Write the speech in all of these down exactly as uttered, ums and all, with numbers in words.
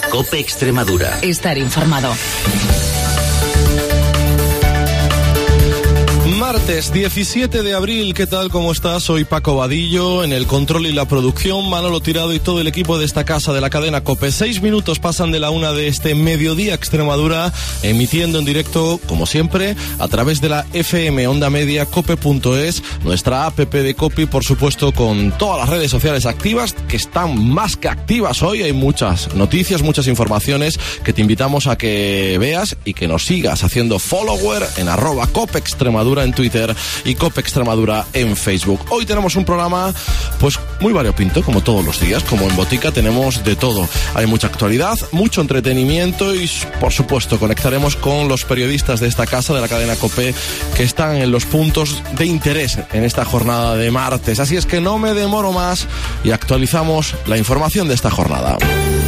COPE Extremadura. Estar informado. Martes diecisiete de abril, ¿qué tal? ¿Cómo estás? Soy Paco Vadillo, en el control y la producción, Manolo Tirado y todo el equipo de esta casa de la cadena COPE. Seis minutos pasan de la una de este mediodía Extremadura, emitiendo en directo, como siempre, a través de la F M Onda Media, cope punto es, nuestra app de COPE, por supuesto, con todas las redes sociales activas, que están más que activas hoy. Hay muchas noticias, muchas informaciones que te invitamos a que veas y que nos sigas haciendo follower en arroba COPE Extremadura en Twitter y COPE Extremadura en Facebook. Hoy tenemos un programa pues muy variopinto, como todos los días. Como en Botica tenemos de todo. Hay mucha actualidad, mucho entretenimiento y, por supuesto, conectaremos con los periodistas de esta casa, de la cadena COPE, que están en los puntos de interés en esta jornada de martes. Así es que no me demoro más y actualizamos la información de esta jornada.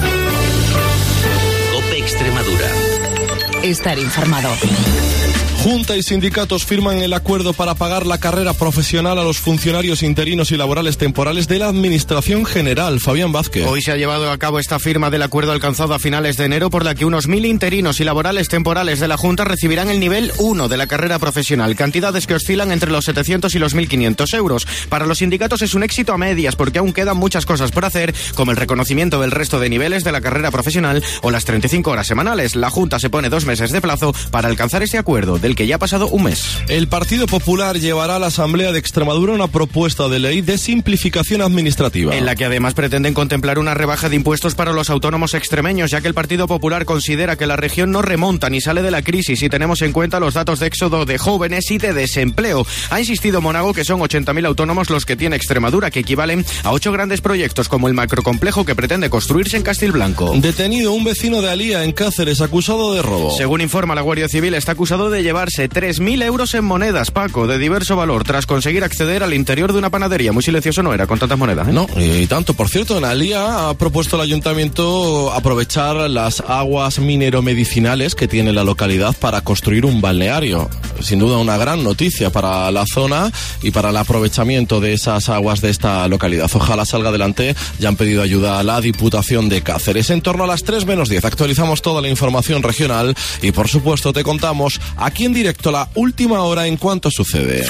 COPE Extremadura. Estar informado. Junta y sindicatos firman el acuerdo para pagar la carrera profesional a los funcionarios interinos y laborales temporales de la Administración General. Fabián Vázquez. Hoy se ha llevado a cabo esta firma del acuerdo alcanzado a finales de enero, por la que unos mil interinos y laborales temporales de la Junta recibirán el nivel uno de la carrera profesional, cantidades que oscilan entre los setecientos y los mil quinientos euros. Para los sindicatos es un éxito a medias, porque aún quedan muchas cosas por hacer, como el reconocimiento del resto de niveles de la carrera profesional o las treinta y cinco horas semanales. La Junta se pone dos meses de plazo para alcanzar este acuerdo, del que ya ha pasado un mes. El Partido Popular llevará a la Asamblea de Extremadura una propuesta de ley de simplificación administrativa, en la que además pretenden contemplar una rebaja de impuestos para los autónomos extremeños, ya que el Partido Popular considera que la región no remonta ni sale de la crisis si tenemos en cuenta los datos de éxodo de jóvenes y de desempleo. Ha insistido Monago que son ochenta mil autónomos los que tiene Extremadura, que equivalen a ocho grandes proyectos, como el macrocomplejo que pretende construirse en Castilblanco. Detenido un vecino de Alía, en Cáceres, acusado de robo. Según informa la Guardia Civil, está acusado de llevarse tres mil euros en monedas, Paco, de diverso valor, tras conseguir acceder al interior de una panadería. Muy silencioso no era, con tantas monedas, ¿eh? No, y tanto. Por cierto, en Alía ha propuesto el ayuntamiento aprovechar las aguas mineromedicinales que tiene la localidad para construir un balneario. Sin duda una gran noticia para la zona y para el aprovechamiento de esas aguas de esta localidad. Ojalá salga adelante. Ya han pedido ayuda a la Diputación de Cáceres. En torno a las tres menos diez actualizamos toda la información regional y, por supuesto, te contamos aquí en directo la última hora en cuanto sucede.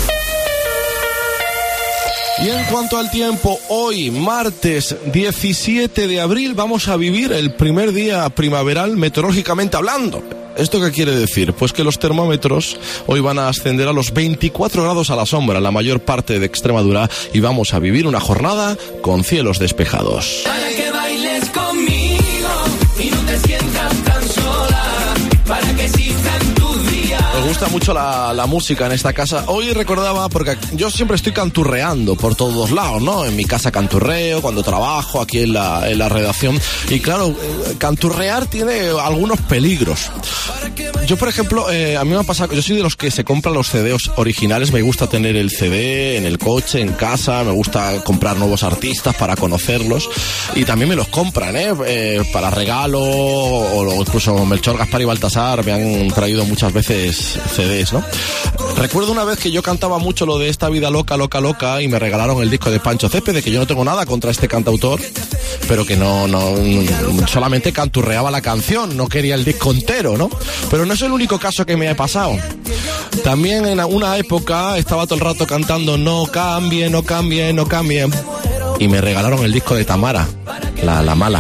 Y en cuanto al tiempo, hoy, martes diecisiete de abril, vamos a vivir el primer día primaveral meteorológicamente hablando. ¿Esto qué quiere decir? Pues que los termómetros hoy van a ascender a los veinticuatro grados a la sombra en la mayor parte de Extremadura y vamos a vivir una jornada con cielos despejados. Para que bailes conmigo y no te sientas tan sola, para que existan tus días. Nos gusta mucho la, la música en esta casa. Hoy recordaba, porque yo siempre estoy canturreando por todos lados, ¿no? En mi casa canturreo, cuando trabajo aquí en la, en la redacción. Y claro, canturrear tiene algunos peligros. Yo, por ejemplo, eh, a mí me ha pasado, yo soy de los que se compran los C Ds originales. Me gusta tener el C D en el coche, en casa. Me gusta comprar nuevos artistas para conocerlos. Y también me los compran, ¿eh? eh para regalo, o incluso Melchor, Gaspar y Baltasar me han traído muchas veces C Ds, ¿no? Recuerdo una vez que yo cantaba mucho lo de Esta vida loca, loca, loca, y me regalaron el disco de Pancho Céspedes, que yo no tengo nada contra este cantautor, pero que no, no, solamente canturreaba la canción, no quería el disco entero, ¿no? Pero no es el único caso que me ha pasado. También en una época estaba todo el rato cantando No cambie, no cambie, no cambie, y me regalaron el disco de Tamara, la, la mala.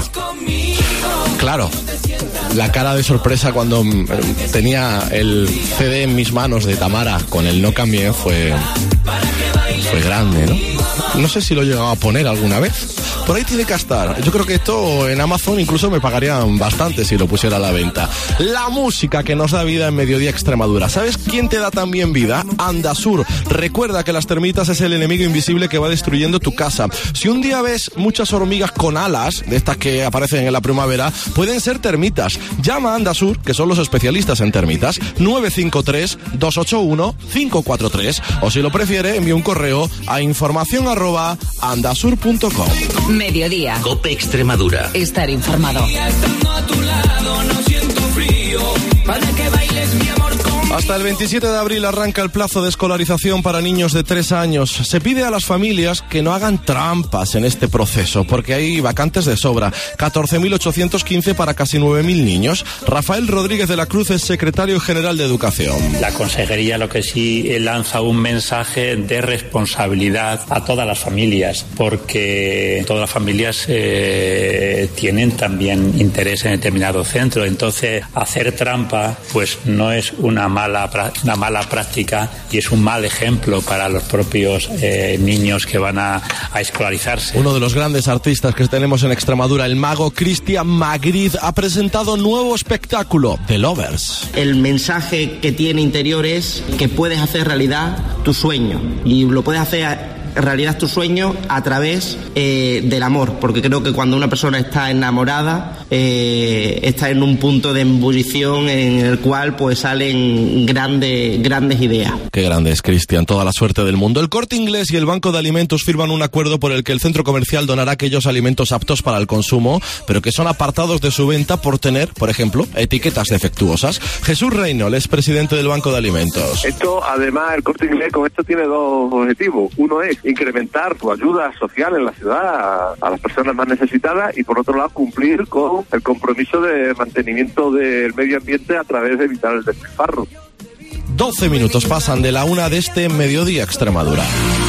Claro, la cara de sorpresa cuando tenía el C D en mis manos de Tamara con el No cambie fue, fue grande, ¿no? No sé si lo he llegado a poner alguna vez. Por ahí tiene que estar. Yo creo que esto en Amazon incluso me pagarían bastante si lo pusiera a la venta. La música que nos da vida en Mediodía Extremadura. ¿Sabes quién te da también vida? Andasur. Recuerda que las termitas es el enemigo invisible que va destruyendo tu casa. Si un día ves muchas hormigas con alas, de estas que aparecen en la primavera, pueden ser termitas. Llama a Andasur, que son los especialistas en termitas, nueve cinco tres, dos ocho uno, cinco cuatro tres. O si lo prefiere, envía un correo a información arroba andasur punto com. Mediodía. COPE Extremadura. Estar informado. Hasta el veintisiete de abril arranca el plazo de escolarización para niños de tres años. Se pide a las familias que no hagan trampas en este proceso, porque hay vacantes de sobra. catorce mil ochocientos quince para casi nueve mil niños. Rafael Rodríguez de la Cruz es secretario general de Educación. La Consejería lo que sí lanza un mensaje de responsabilidad a todas las familias, porque todas las familias eh, tienen también interés en determinado centro. Entonces, hacer trampa pues no es una mala, una mala práctica y es un mal ejemplo para los propios eh, niños que van a, a escolarizarse. Uno de los grandes artistas que tenemos en Extremadura, el mago Cristian Magriz, ha presentado nuevo espectáculo, The Lovers. El mensaje que tiene interior es que puedes hacer realidad tu sueño, y lo puedes hacer realidad tu sueño a través eh, del amor, porque creo que cuando una persona está enamorada eh, está en un punto de ebullición en el cual pues salen grandes grandes ideas. Qué grande es Cristian, toda la suerte del mundo. El Corte Inglés y el Banco de Alimentos firman un acuerdo por el que el centro comercial donará aquellos alimentos aptos para el consumo, pero que son apartados de su venta por tener, por ejemplo, etiquetas defectuosas. Jesús Reynolds es presidente del Banco de Alimentos. Esto, además, el Corte Inglés con esto tiene dos objetivos. Uno es incrementar su ayuda social en la ciudad a, a las personas más necesitadas, y por otro lado cumplir con el compromiso de mantenimiento del medio ambiente a través de evitar el despilfarro. doce minutos pasan de la una de este mediodía, Extremadura.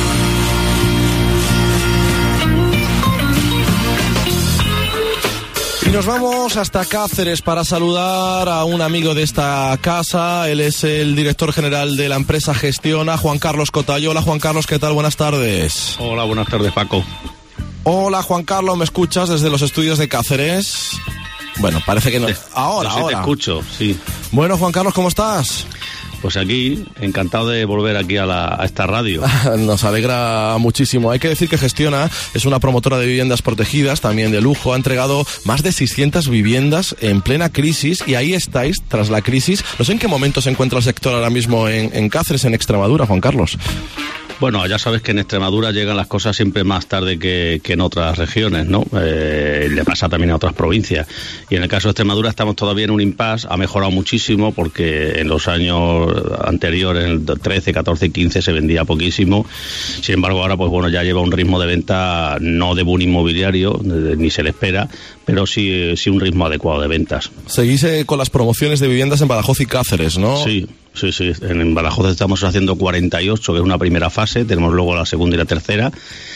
Y nos vamos hasta Cáceres para saludar a un amigo de esta casa. Él es el director general de la empresa Gestiona, Juan Carlos Cotallo. Hola, Juan Carlos, ¿qué tal? Buenas tardes. Hola, buenas tardes, Paco. Hola, Juan Carlos, ¿me escuchas desde los estudios de Cáceres? Bueno, parece que no. Ahora, sí, ahora. Te escucho, sí. Bueno, Juan Carlos, ¿cómo estás? Pues aquí, encantado de volver aquí a, la, a esta radio. Nos alegra muchísimo. Hay que decir que Gestiona es una promotora de viviendas protegidas, también de lujo. Ha entregado más de seiscientas viviendas en plena crisis, y ahí estáis, tras la crisis. No sé en qué momento se encuentra el sector ahora mismo en, en Cáceres, en Extremadura, Juan Carlos. Bueno, ya sabes que en Extremadura llegan las cosas siempre más tarde que, que en otras regiones, ¿no? Eh, le pasa también a otras provincias. Y en el caso de Extremadura estamos todavía en un impasse. Ha mejorado muchísimo porque en los años anteriores, en el trece, catorce y quince, se vendía poquísimo. Sin embargo, ahora pues bueno, ya lleva un ritmo de venta no de boom inmobiliario, ni se le espera, pero sí, sí un ritmo adecuado de ventas. Seguís eh, con las promociones de viviendas en Badajoz y Cáceres, ¿no? Sí. Sí, sí, en Badajoz estamos haciendo cuarenta y ocho, que es una primera fase, tenemos luego la segunda y la tercera,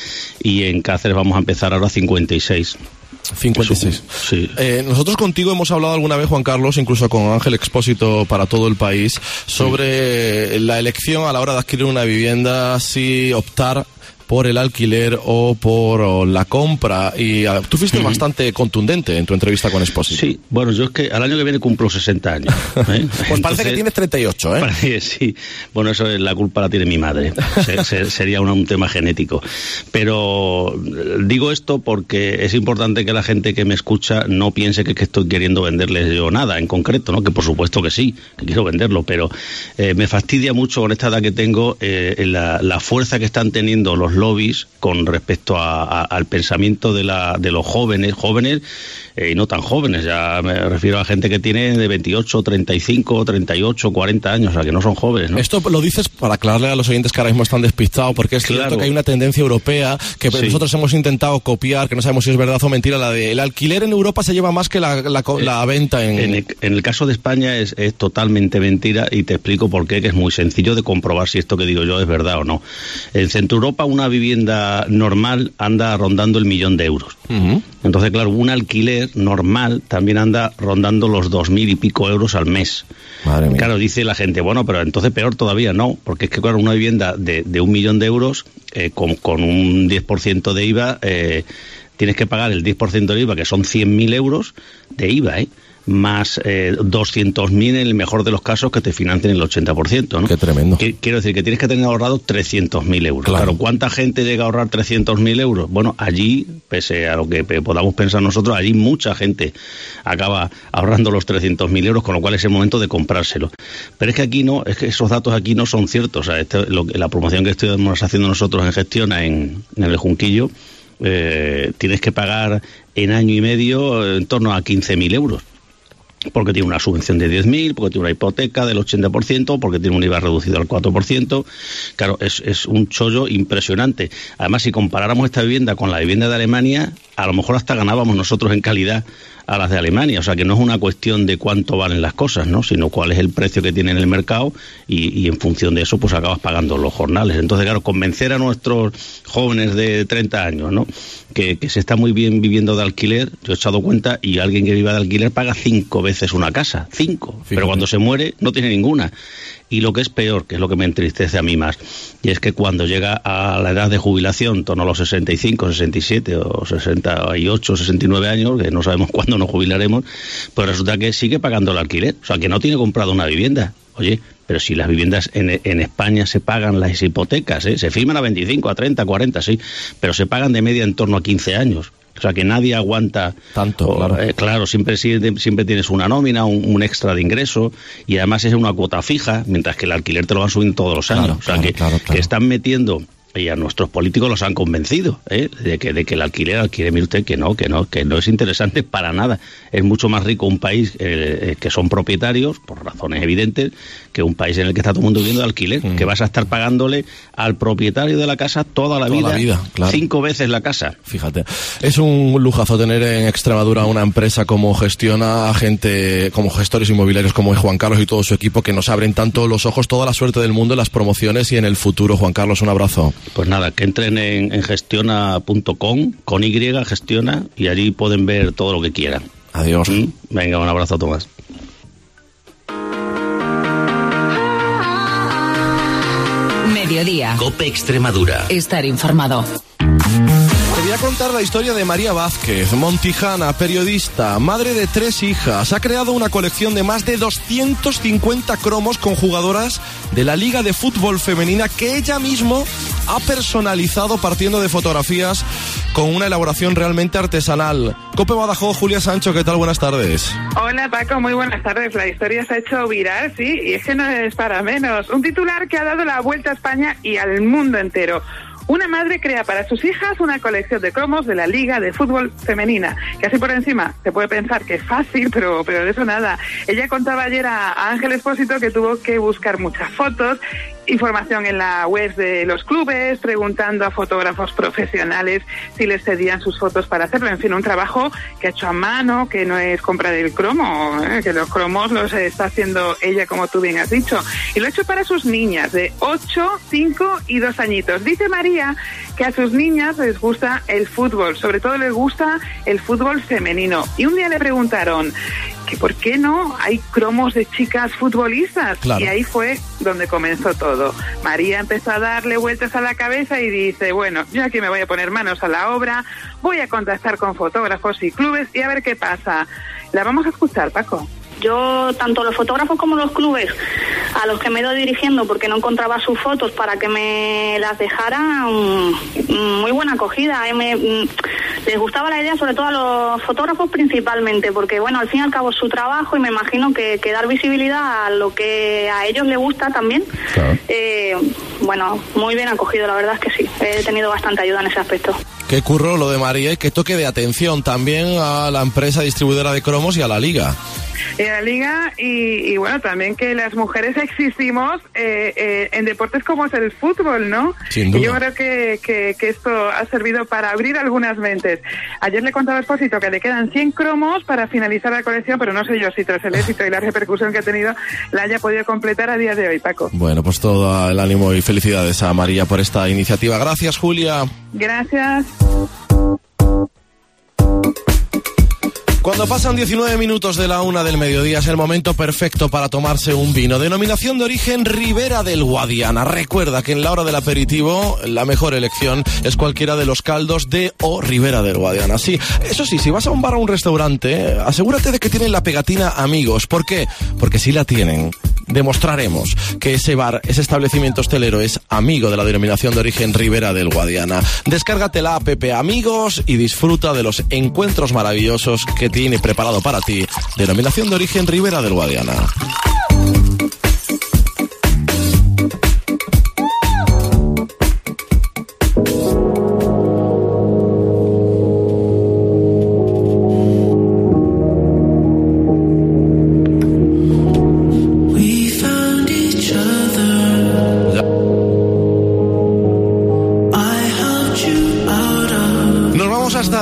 y en Cáceres vamos a empezar ahora cincuenta y seis. cincuenta y seis. Sí. Eh, nosotros contigo hemos hablado alguna vez, Juan Carlos, incluso con Ángel Expósito para todo el país, sobre sí. la elección a la hora de adquirir una vivienda, si optar por el alquiler o por la compra, y uh, tú fuiste uh-huh. bastante contundente en tu entrevista con Expósito. Sí, bueno, yo es que al año que viene cumplo sesenta años. ¿eh? Pues Entonces, parece que tienes treinta y ocho, ¿eh? Parece, sí. Bueno, eso es, la culpa la tiene mi madre. se, se, sería un, un tema genético. Pero digo esto porque es importante que la gente que me escucha no piense que, que estoy queriendo venderles yo nada en concreto, ¿no? Que por supuesto que sí, que quiero venderlo, pero eh, me fastidia mucho con esta edad que tengo eh, la, la fuerza que están teniendo los lobbies con respecto a, a, al pensamiento de, la, de los jóvenes, jóvenes eh, y no tan jóvenes. Ya me refiero a gente que tiene de veintiocho, treinta y cinco, treinta y ocho, cuarenta años, o sea que no son jóvenes, ¿no? Esto lo dices para aclararle a los oyentes que ahora mismo están despistados, porque es claro. cierto que hay una tendencia europea que sí. nosotros hemos intentado copiar, que no sabemos si es verdad o mentira, la de el alquiler en Europa se lleva más que la, la, eh, la venta en... En el, en el caso de España es, es totalmente mentira, y te explico por qué, que es muy sencillo de comprobar si esto que digo yo es verdad o no. En Centro Europa una vivienda normal anda rondando el millón de euros. Uh-huh. Entonces, claro, un alquiler normal también anda rondando los dos mil y pico euros al mes. Madre mía. Claro, dice la gente, bueno, pero entonces peor todavía, no, porque es que, claro, una vivienda de, de un millón de euros eh, con, con un diez por ciento de I V A, eh, tienes que pagar el diez por ciento de I V A, que son cien mil euros de I V A, ¿eh? Más eh, doscientos mil en el mejor de los casos que te financien el ochenta por ciento, ¿no? Qué tremendo. Qu- quiero decir que tienes que tener ahorrado trescientos mil euros. Claro. claro, ¿cuánta gente llega a ahorrar trescientos mil euros? Bueno, allí, pese a lo que podamos pensar nosotros, allí mucha gente acaba ahorrando los trescientos mil euros, con lo cual es el momento de comprárselo. Pero es que aquí no, es que esos datos aquí no son ciertos. O sea, este, lo, la promoción que estamos haciendo nosotros en Gestiona en, en el Junquillo, eh, tienes que pagar en año y medio en torno a quince mil euros. porque tiene una subvención de diez mil, porque tiene una hipoteca del ochenta por ciento, porque tiene un I V A reducido al cuatro por ciento. Claro, es, es un chollo impresionante. Además, si comparáramos esta vivienda con la vivienda de Alemania, a lo mejor hasta ganábamos nosotros en calidad a las de Alemania. O sea, que no es una cuestión de cuánto valen las cosas, ¿no? Sino cuál es el precio que tiene en el mercado y, y en función de eso, pues acabas pagando los jornales. Entonces, claro, convencer a nuestros jóvenes de treinta años, ¿no?, que, que se está muy bien viviendo de alquiler, yo he echado cuenta, y alguien que viva de alquiler paga cinco veces una casa, cinco, Fíjate. Pero cuando se muere no tiene ninguna. Y lo que es peor, que es lo que me entristece a mí más, y es que cuando llega a la edad de jubilación, en torno a los sesenta y cinco, sesenta y siete o sesenta y ocho, sesenta y nueve años, que no sabemos cuándo nos jubilaremos, pues resulta que sigue pagando el alquiler, o sea, que no tiene comprado una vivienda. Oye, pero si las viviendas en, en España se pagan las hipotecas, ¿eh? Se firman a veinticinco, a treinta, a cuarenta, sí, pero se pagan de media en torno a quince años. O sea, que nadie aguanta tanto. O, claro, eh, claro siempre, siempre tienes una nómina, un, un extra de ingreso, y además es una cuota fija, mientras que el alquiler te lo van subiendo todos los años. Claro, o sea, claro, que, claro, claro. que están metiendo, y a nuestros políticos los han convencido, ¿eh? de, que, de que el alquiler, alquiler, mire usted, que no, que no, que no es interesante para nada. Es mucho más rico un país eh, que son propietarios, por razones evidentes, que un país en el que está todo el mundo viviendo de alquiler, mm. que vas a estar pagándole al propietario de la casa toda la toda vida, la vida claro. cinco veces la casa. Fíjate, es un lujazo tener en Extremadura una empresa como gestiona a gente, como gestores inmobiliarios como es Juan Carlos y todo su equipo, que nos abren tanto los ojos. Toda la suerte del mundo en las promociones y en el futuro. Juan Carlos, un abrazo. Pues nada, que entren en, en gestiona punto com, con Y, gestiona, y allí pueden ver todo lo que quieran. Adiós. ¿Mm? Venga, un abrazo, Tomás. Mediodía. COPE Extremadura. Estar informado. Te voy a contar la historia de María Vázquez, montijana, periodista, madre de tres hijas. Ha creado una colección de más de doscientos cincuenta cromos con jugadoras de la Liga de Fútbol Femenina que ella mismo ha personalizado partiendo de fotografías con una elaboración realmente artesanal. COPE Badajoz, Julia Sancho, ¿qué tal? Buenas tardes. Hola Paco, muy buenas tardes. La historia se ha hecho viral, sí, y es que no es para menos. Un titular que ha dado la vuelta a España y al mundo entero. Una madre crea para sus hijas una colección de cromos de la Liga de Fútbol Femenina, que así por encima se puede pensar que es fácil, pero, pero de eso nada. Ella contaba ayer a, a Ángel Expósito que tuvo que buscar muchas fotos, información en la web de los clubes, preguntando a fotógrafos profesionales si les cedían sus fotos para hacerlo. En fin, un trabajo que ha hecho a mano, que no es compra del cromo, ¿eh? Que los cromos los está haciendo ella, como tú bien has dicho. Y lo ha hecho para sus niñas de ocho, cinco y dos añitos. Dice María que a sus niñas les gusta el fútbol, sobre todo les gusta el fútbol femenino. Y un día le preguntaron que por qué no hay cromos de chicas futbolistas. Claro. Y ahí fue donde comenzó todo. María empezó a darle vueltas a la cabeza y dice, bueno, yo aquí me voy a poner manos a la obra, voy a contactar con fotógrafos y clubes y a ver qué pasa. La vamos a escuchar, Paco. Yo, tanto los fotógrafos como los clubes a los que me he ido dirigiendo porque no encontraba sus fotos para que me las dejaran, muy buena acogida. Eh, me, les gustaba la idea, sobre todo a los fotógrafos principalmente, porque bueno, al fin y al cabo es su trabajo y me imagino que, que dar visibilidad a lo que a ellos les gusta también. Claro. Eh, bueno, muy bien acogido, la verdad es que sí. He tenido bastante ayuda en ese aspecto. Qué curro lo de María y qué toque de atención también a la empresa distribuidora de cromos y a la Liga. Y a la Liga y, y bueno, también que las mujeres existimos eh, eh, en deportes como es el fútbol, ¿no? Sin duda. Y yo creo que, que, que esto ha servido para abrir algunas mentes. Ayer le contaba a Expósito que le quedan cien cromos para finalizar la colección, pero no sé yo si tras el éxito y la repercusión que ha tenido la haya podido completar a día de hoy, Paco. Bueno, pues todo el ánimo y felicidades a María por esta iniciativa. Gracias, Julia. Gracias. Cuando pasan diecinueve minutos de la una del mediodía es el momento perfecto para tomarse un vino. Denominación de origen Ribera del Guadiana. Recuerda que en la hora del aperitivo la mejor elección es cualquiera de los caldos de o Ribera del Guadiana. Sí, eso sí, si vas a un bar o a un restaurante, asegúrate de que tienen la pegatina Amigos. ¿Por qué? Porque si la tienen, demostraremos que ese bar, ese establecimiento hostelero es amigo de la denominación de origen Ribera del Guadiana. Descárgate la app Amigos y disfruta de los encuentros maravillosos que tiene preparado para ti denominación de origen Ribera del Guadiana.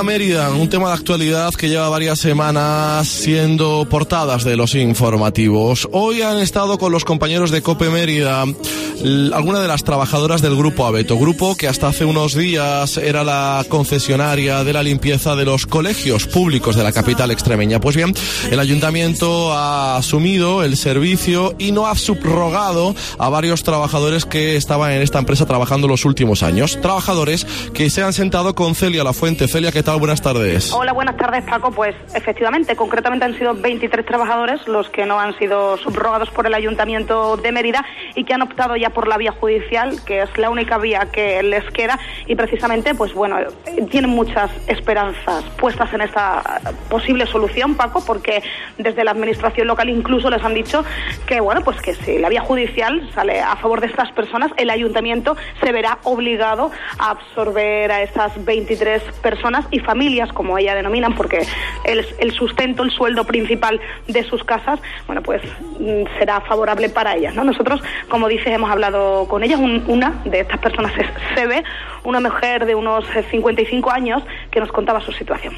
Mérida, un tema de actualidad que lleva varias semanas siendo portadas de los informativos. Hoy han estado con los compañeros de COPE Mérida algunas de las trabajadoras del Grupo Abeto, grupo que hasta hace unos días era la concesionaria de la limpieza de los colegios públicos de la capital extremeña. Pues bien, el ayuntamiento ha asumido el servicio y no ha subrogado a varios trabajadores que estaban en esta empresa trabajando los últimos años. Trabajadores que se han sentado con Celia Lafuente. Celia, ¿qué tal? Buenas tardes. Hola, buenas tardes, Paco. Pues efectivamente, concretamente han sido veintitrés trabajadores los que no han sido subrogados por el Ayuntamiento de Mérida y que han optado ya por la vía judicial, que es la única vía que les queda, y precisamente, pues bueno, tienen muchas esperanzas puestas en esta posible solución, Paco, porque desde la administración local incluso les han dicho que, bueno, pues que si la vía judicial sale a favor de estas personas, el Ayuntamiento se verá obligado a absorber a estas veintitrés personas y familias, como ella denominan, porque el, el sustento, el sueldo principal de sus casas, bueno, pues será favorable para ellas, ¿no? Nosotros, como dices, hemos hablado con ellas. Un, una de estas personas es Sebe, una mujer de unos cincuenta y cinco años que nos contaba su situación.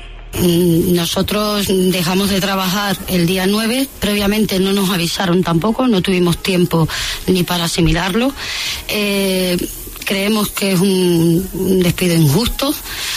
Nosotros dejamos de trabajar el día nueve, previamente no nos avisaron tampoco, no tuvimos tiempo ni para asimilarlo. Eh, creemos que es un, un despido injusto,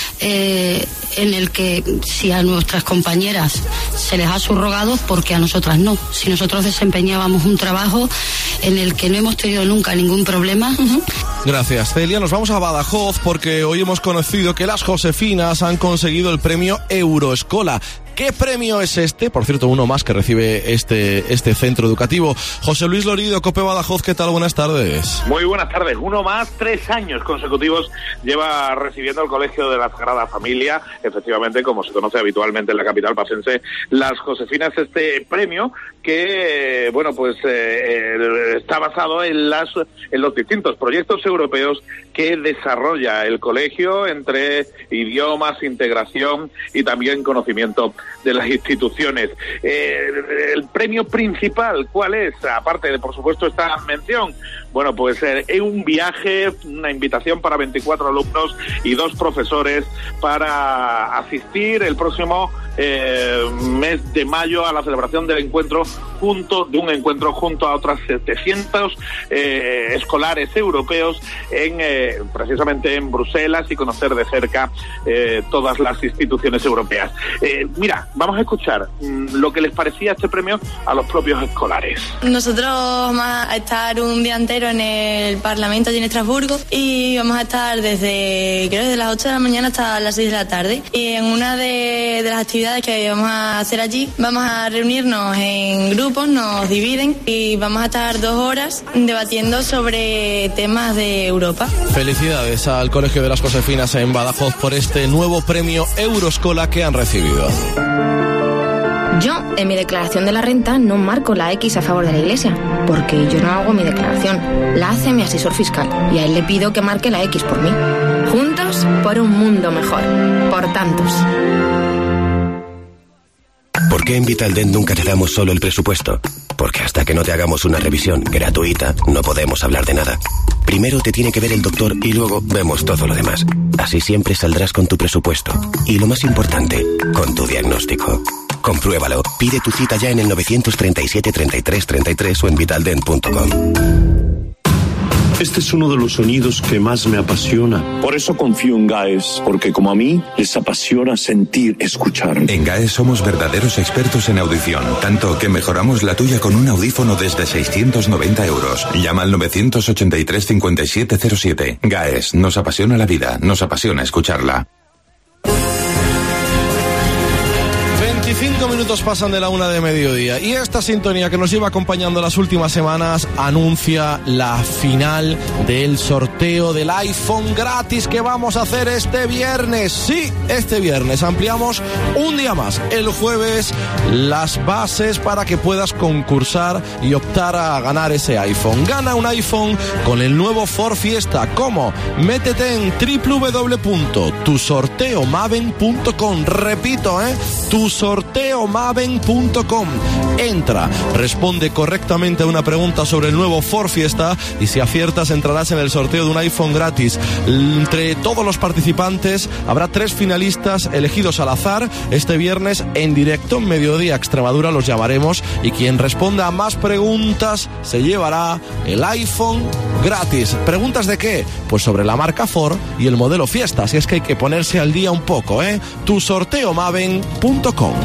eh, en el que si a nuestras compañeras se les ha subrogado, porque a nosotras no. Si nosotros desempeñábamos un trabajo en el que no hemos tenido nunca ningún problema. Uh-huh. Gracias, Celia. Nos vamos a Badajoz porque hoy hemos conocido que las Josefinas han conseguido el premio Euroescola. ¿Qué premio es este? Por cierto, uno más que recibe este, este centro educativo. José Luis Lorido, COPE Badajoz, ¿qué tal? Buenas tardes. Muy buenas tardes. Uno más, tres años consecutivos lleva recibiendo el Colegio de la Sagrada Familia. Efectivamente, como se conoce habitualmente en la capital pacense, las Josefinas, este premio que, bueno, pues eh, está basado en, las, en los distintos proyectos europeos que desarrolla el colegio entre idiomas, integración y también conocimiento de las instituciones. Eh, el premio principal, ¿cuál es? Aparte de, por supuesto, esta mención, bueno, pues eh, es un viaje, una invitación para veinticuatro alumnos y dos profesores para asistir el próximo eh, mes de mayo a la celebración del encuentro junto de un encuentro junto a otras setecientos eh, escolares europeos en eh, precisamente en Bruselas y conocer de cerca eh, todas las instituciones europeas. Eh, mira, vamos a escuchar mmm, lo que les parecía este premio a los propios escolares. Nosotros vamos a estar un día entero en el Parlamento allí en Estrasburgo y vamos a estar desde, creo, desde las ocho de la mañana hasta las seis de la tarde. Y en una de, de las actividades que vamos a hacer allí, vamos a reunirnos en grupos, nos dividen y vamos a estar dos horas debatiendo sobre temas de Europa. Felicidades al Colegio de las Josefinas en Badajoz por este nuevo premio Euroescola que han recibido. Yo, en mi declaración de la renta, no marco la X a favor de la Iglesia, porque yo no hago mi declaración. La hace mi asesor fiscal, y a él le pido que marque la X por mí. Juntos, por un mundo mejor. Por tantos. ¿Por qué en Vitaldent nunca te damos solo el presupuesto? Porque hasta que no te hagamos una revisión gratuita, no podemos hablar de nada. Primero te tiene que ver el doctor y luego vemos todo lo demás. Así siempre saldrás con tu presupuesto. Y lo más importante, con tu diagnóstico. Compruébalo. Pide tu cita ya en el novecientos treinta y siete, treinta y tres, treinta y tres o en vitaldent punto com. Este es uno de los sonidos que más me apasiona. Por eso confío en GAES, porque como a mí, les apasiona sentir, escuchar. En GAES somos verdaderos expertos en audición, tanto que mejoramos la tuya con un audífono desde seiscientos noventa euros. Llama al novecientos ochenta y tres, cincuenta y siete cero siete. GAES, nos apasiona la vida, nos apasiona escucharla. veinticinco minutos pasan de la una de mediodía y esta sintonía que nos lleva acompañando las últimas semanas anuncia la final del sorteo del iPhone gratis que vamos a hacer este viernes. Sí, este viernes ampliamos un día más, el jueves, las bases para que puedas concursar y optar a ganar ese iPhone. Gana un iPhone con el nuevo Ford Fiesta. ¿Cómo? Métete en doble u doble u doble u punto tu sorteo maven punto com. Repito, ¿eh? Tu sorteo sorteo maven punto com. Entra, responde correctamente a una pregunta sobre el nuevo Ford Fiesta y si aciertas entrarás en el sorteo de un iPhone gratis. Entre todos los participantes habrá tres finalistas elegidos al azar. Este viernes en directo en Mediodía Extremadura los llamaremos y quien responda a más preguntas se llevará el iPhone gratis. ¿Preguntas de qué? Pues sobre la marca Ford y el modelo Fiesta, así es que hay que ponerse al día un poco, ¿eh? tu sorteo maven punto com.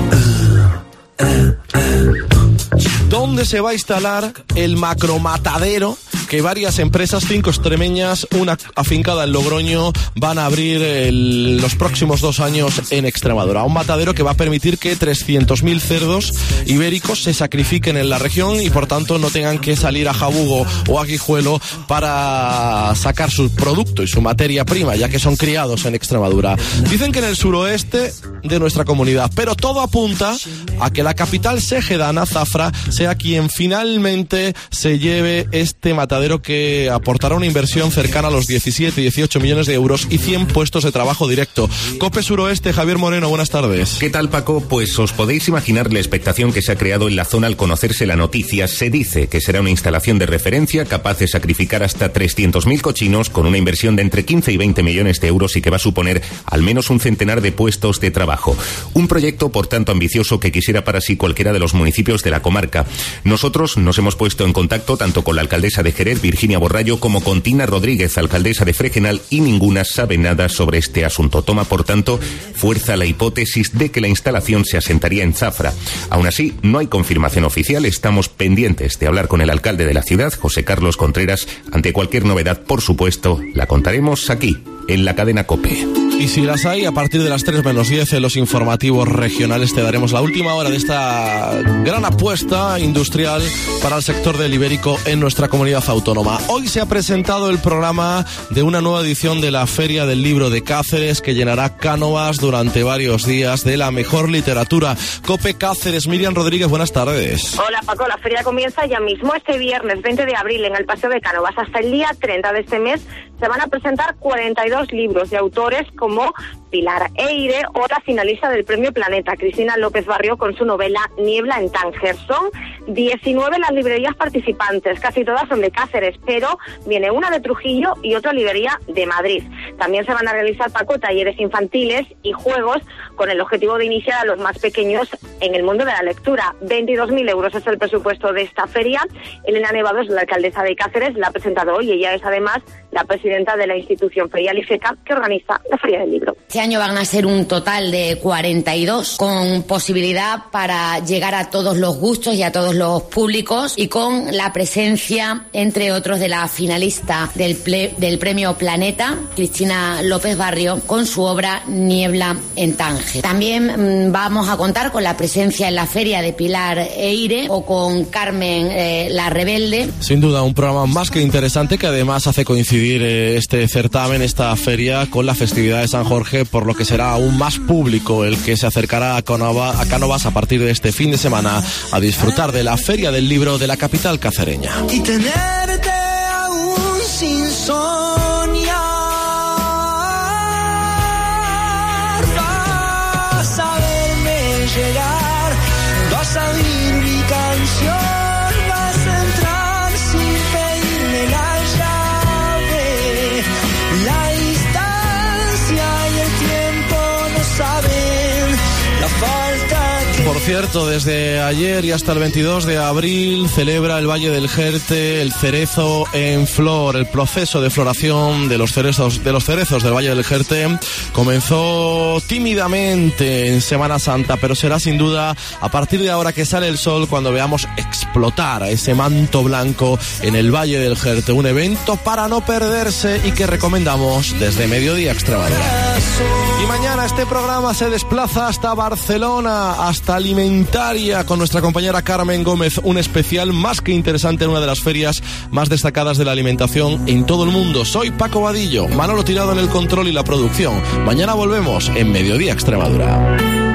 ¿Dónde se va a instalar el macromatadero que varias empresas, cinco extremeñas, una afincada en Logroño, van a abrir el, los próximos dos años en Extremadura? Un matadero que va a permitir que trescientos mil cerdos ibéricos se sacrifiquen en la región y por tanto no tengan que salir a Jabugo o a Guijuelo para sacar su producto y su materia prima, ya que son criados en Extremadura. Dicen que en el suroeste de nuestra comunidad, pero todo apunta a que la capital segedana, Zafra, sea quien finalmente se lleve este matadero que aportará una inversión cercana a los diecisiete, dieciocho millones de euros y cien puestos de trabajo directo. COPE Suroeste, Javier Moreno, buenas tardes. ¿Qué tal, Paco? Pues os podéis imaginar la expectación que se ha creado en la zona al conocerse la noticia. Se dice que será una instalación de referencia capaz de sacrificar hasta trescientos mil cochinos con una inversión de entre quince y veinte millones de euros y que va a suponer al menos un centenar de puestos de trabajo. Un proyecto, por tanto, ambicioso que quisiera para sí cualquiera de los municipios de la comarca. Nosotros nos hemos puesto en contacto tanto con la alcaldesa de Jerez, Virginia Borrallo, como con Tina Rodríguez, alcaldesa de Fregenal, y ninguna sabe nada sobre este asunto. Toma, por tanto, fuerza la hipótesis de que la instalación se asentaría en Zafra. Aún así, no hay confirmación oficial. Estamos pendientes de hablar con el alcalde de la ciudad, José Carlos Contreras. Ante cualquier novedad, por supuesto, la contaremos aquí, en la cadena COPE. Y si las hay, a partir de las tres menos diez en los informativos regionales te daremos la última hora de esta gran apuesta industrial para el sector del ibérico en nuestra comunidad autónoma. Hoy se ha presentado el programa de una nueva edición de la Feria del Libro de Cáceres que llenará Cánovas durante varios días de la mejor literatura. COPE Cáceres, Miriam Rodríguez, buenas tardes. Hola Paco, la feria comienza ya mismo este viernes veinte de abril en el Paseo de Cánovas. Hasta el día treinta de este mes se van a presentar cuarenta y dos libros de autores como Pilar Eire o la finalista del Premio Planeta, Cristina López Barrio, con su novela Niebla en Tánger. Son diecinueve las librerías participantes, casi todas son de Cáceres, pero viene una de Trujillo y otra librería de Madrid. También se van a realizar, Paco, talleres infantiles y juegos con el objetivo de iniciar a los más pequeños en el mundo de la lectura. veintidós mil euros es el presupuesto de esta feria. Elena Nevados, la alcaldesa de Cáceres, la ha presentado hoy. Ella es además la presidenta de la institución ferial IFECA, que organiza la Feria del Libro. Este año van a ser un total de cuarenta y dos, con posibilidad para llegar a todos los gustos y a todos los públicos, y con la presencia, entre otros, de la finalista del, ple, del Premio Planeta, Cristina López Barrio, con su obra Niebla en Tánger. También mmm, vamos a contar con la presencia en la feria de Pilar Eire o con Carmen eh, la Rebelde. Sin duda, un programa más que interesante que además hace coincidir eh, este certamen, esta feria, con la festividad de San Jorge, por lo que será aún más público el que se acercará a, Canova, a Cánovas a partir de este fin de semana a disfrutar de la Feria del Libro de la capital cacereña. Y tenerte aún sin soñar, vas a verme llegar, vas a oír mi canción, vas a entrar sin pedirme la llave. La distancia y el tiempo no saben la falta. Por cierto, desde ayer y hasta el veintidós de abril celebra el Valle del Jerte el cerezo en flor. El proceso de floración de los cerezos, de los cerezos del Valle del Jerte comenzó tímidamente en Semana Santa, pero será sin duda a partir de ahora que sale el sol cuando veamos explotar ese manto blanco en el Valle del Jerte. Un evento para no perderse y que recomendamos desde Mediodía Extremadura. Y mañana este programa se desplaza hasta Barcelona, hasta Alimentaria, con nuestra compañera Carmen Gómez, un especial más que interesante en una de las ferias más destacadas de la alimentación en todo el mundo. Soy Paco Vadillo, Manolo Tirado en el control y la producción. Mañana volvemos en Mediodía Extremadura.